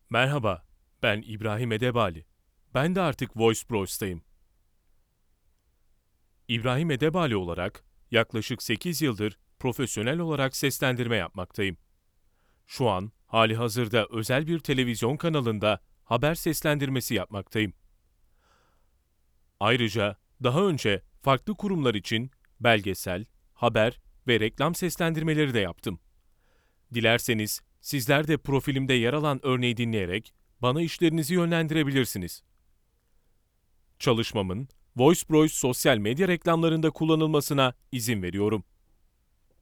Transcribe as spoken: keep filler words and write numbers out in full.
Merhaba, ben İbrahim Edebali. Ben de artık Voice Bros'tayım. İbrahim Edebali olarak yaklaşık sekiz yıldır profesyonel olarak seslendirme yapmaktayım. Şu an hali hazırda özel bir televizyon kanalında haber seslendirmesi yapmaktayım. Ayrıca daha önce farklı kurumlar için belgesel, haber ve reklam seslendirmeleri de yaptım. Dilerseniz sizler de profilimde yer alan örneği dinleyerek bana işlerinizi yönlendirebilirsiniz. Çalışmamın VoiceBroice sosyal medya reklamlarında kullanılmasına izin veriyorum.